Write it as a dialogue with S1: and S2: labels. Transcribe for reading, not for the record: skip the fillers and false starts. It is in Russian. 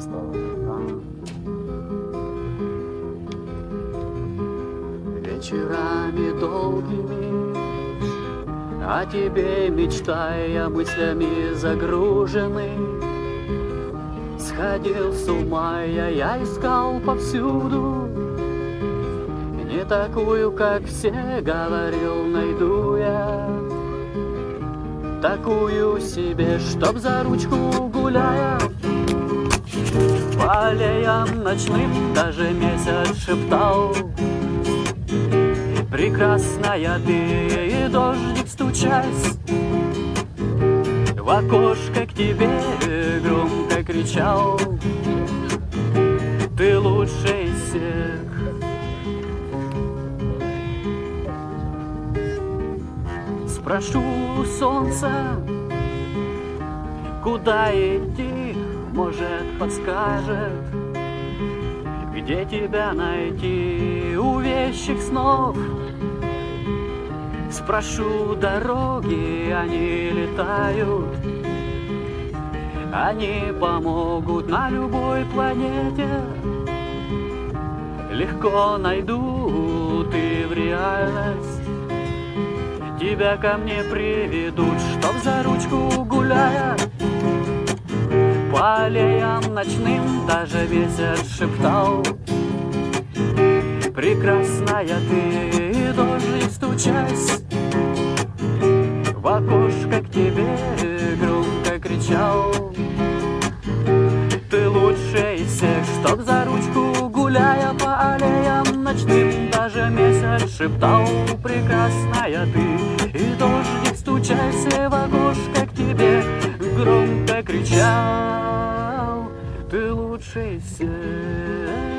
S1: стало.
S2: Вечерами долгими о тебе мечтая, мыслями загруженный, сходил с ума я искал повсюду. Не такую, как все, говорил, найду я. Такую себе, чтоб за ручку гуляя по аллеям ночным даже месяц шептал: прекрасная ты, и дождик стучась в окошко к тебе громко кричал: ты лучший из всех. Спрошу солнца, куда идти, может, подскажет, где тебя найти у вещих снов. Спрошу дороги, они летают, они помогут на любой планете. Легко найду ты в реальность, тебя ко мне приведут, чтоб за ручку гуляя по аллеям ночным даже ветер шептал: прекрасная ты, и дождик стучась в окошко к тебе громко кричал: ты лучший из всех. Чтоб за ручку гуляя по аллеям ночным даже месяц шептал: прекрасная ты, и дождик стучась в окошко к тебе громко кричал: ты лучший из всех.